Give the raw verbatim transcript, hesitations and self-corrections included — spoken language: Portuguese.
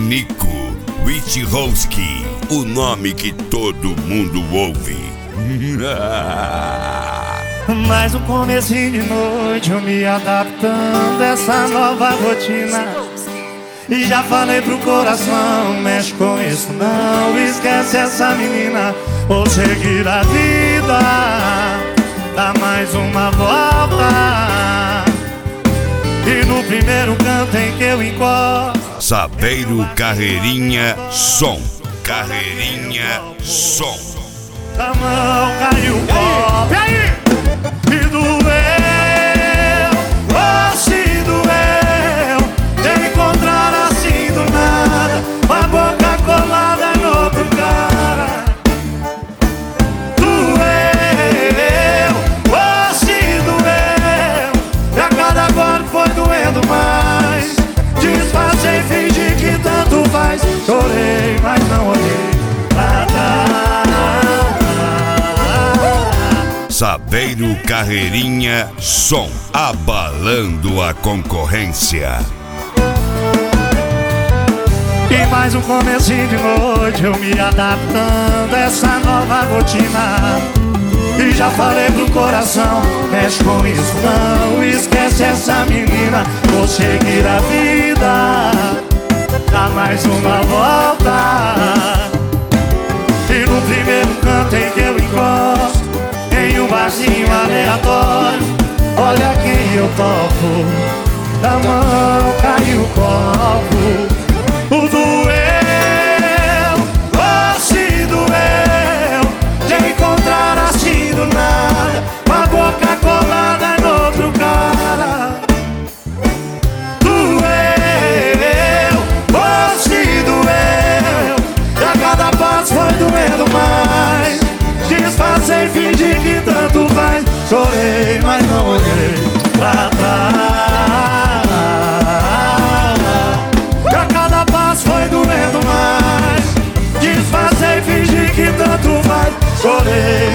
Nico Witchowski, o nome que todo mundo ouve. Mais um comecinho de noite, eu me adaptando a essa nova rotina. E já falei pro coração, mexe com isso não, esquece essa menina, vou seguir a vida, dá mais uma volta. E no primeiro canto em que eu encosto, Saveiro Carreirinha Som. Carreirinha Som. da mão caiu o copo. E aí? Me doeu, oh, se doeu, de encontrar assim do nada, uma boca colada em outro cara. Doeu, oh, se doeu, e a cada golpe foi doendo mais. Disfarcei, fingi que tanto faz, chorei, mas não olhei pra trás. Saveiro Carreirinha Som, abalando a concorrência. E mais um comecinho de noite, eu me adaptando a essa nova rotina. E já falei pro coração, mexe com isso não, esquece essa menina, vou seguir a vida, dá mais uma volta. E no primeiro canto em que eu encosto, em um barzinho aleatório, olha quem eu toco, da mão caiu o copo. O doeu, oh, se doeu, de encontrar assim do nada, uma boca colada em outro cara. Doeu, oh, se doeu, e a cada passo foi doendo mais. Disfarcei, fingi que tanto faz, chorei, mas não olhei pra trás. E a cada passo foi doendo mais. Disfarcei, fingi que tanto faz, chorei,